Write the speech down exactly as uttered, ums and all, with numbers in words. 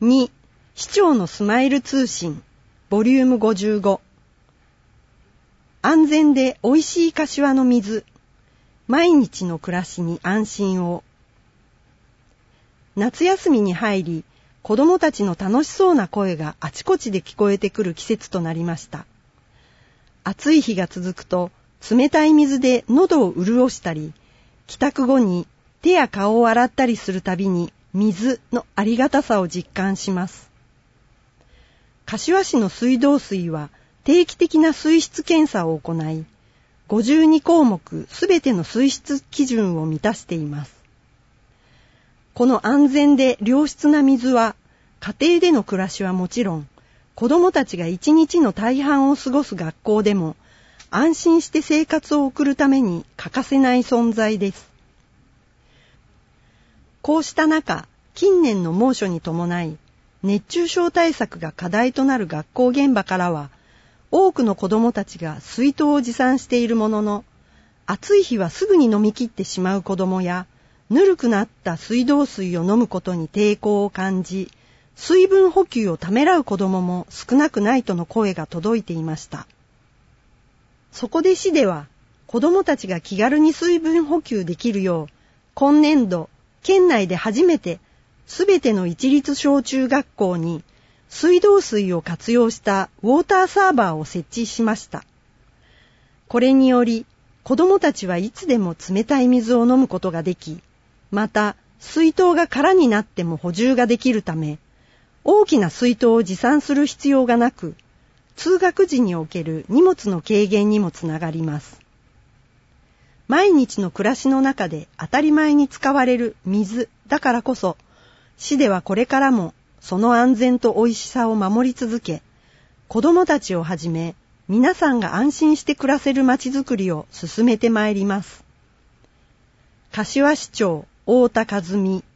に、市長のスマイル通信、ボリュームごじゅうご。安全でおいしい柏の水、毎日の暮らしに安心を。夏休みに入り、子供たちの楽しそうな声があちこちで聞こえてくる季節となりました。暑い日が続くと、冷たい水で喉を潤したり、帰宅後に手や顔を洗ったりするたびに水のありがたさを実感します。柏市の水道水は定期的な水質検査を行い、ごじゅうにこうもくすべての水質基準を満たしています。この安全で良質な水は、家庭での暮らしはもちろん、子どもたちが一日の大半を過ごす学校でも、安心して生活を送るために欠かせない存在です。こうした中、近年の猛暑に伴い、熱中症対策が課題となる学校現場からは、多くの子どもたちが水筒を持参しているものの、暑い日はすぐに飲み切ってしまう子どもや、ぬるくなった水道水を飲むことに抵抗を感じ、水分補給をためらう子どもも少なくないとの声が届いていました。そこで市では、子どもたちが気軽に水分補給できるよう、今年度、県内で初めて、すべての一律小中学校に、水道水を活用したウォーターサーバーを設置しました。これにより、子どもたちはいつでも冷たい水を飲むことができ、また、水筒が空になっても補充ができるため、大きな水筒を持参する必要がなく、通学時における荷物の軽減にもつながります。毎日の暮らしの中で当たり前に使われる水だからこそ、市ではこれからもその安全と美味しさを守り続け、子どもたちをはじめ皆さんが安心して暮らせるまちづくりを進めてまいります。柏市長太田和美